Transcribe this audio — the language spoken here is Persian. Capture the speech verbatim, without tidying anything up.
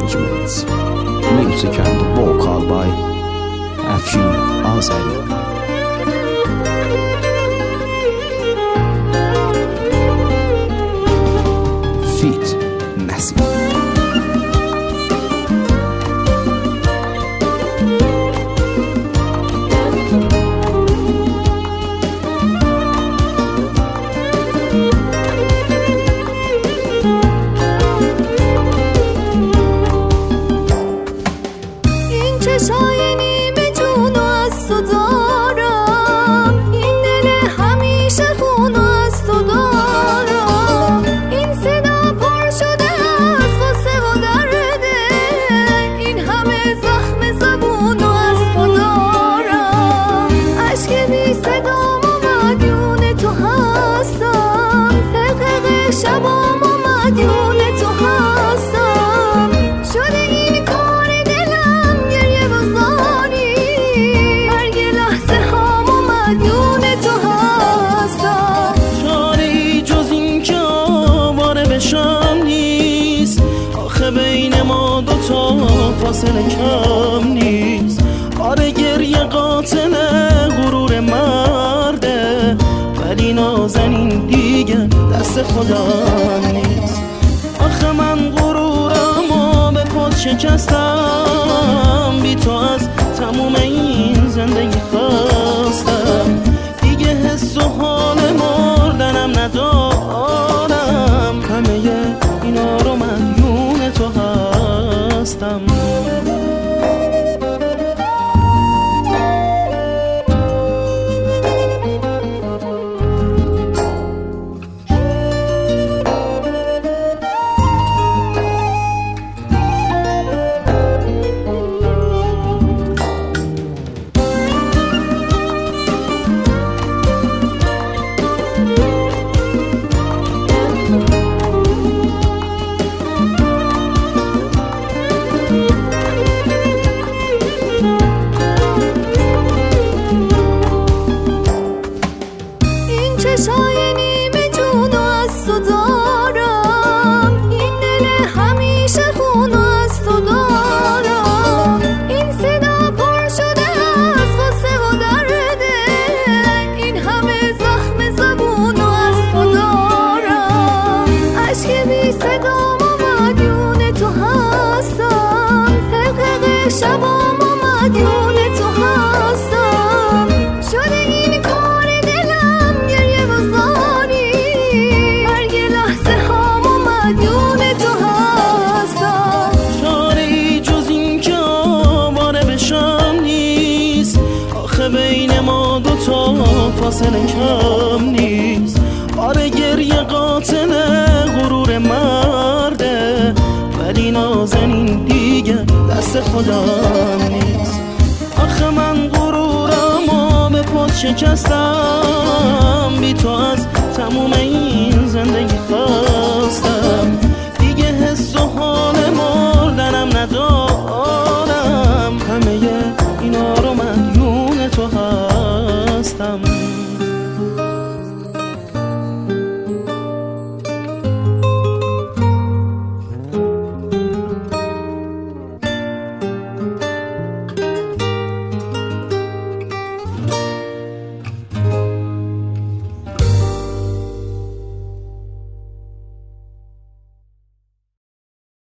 arrangements. Music and vocal by Afshin Azari. Feat Nasir. فاصله کم نیست. آره گریه قاتل غرور مرده، ولی نازنین دیگه دست خدا نیست. آخه من غرورمو به پات شکستم، بی تو از تموم این زندگی خواستم. دیگه حس و حال مردنم ندارم، همه اینا رو مدیون تو هستم. فاصله کم نیست. آره گریه قاتل غرور مرده، ولی نازنین دیگه دست خدا نیست. آخه من غرورمو به پات شکستم، بی تو از تموم این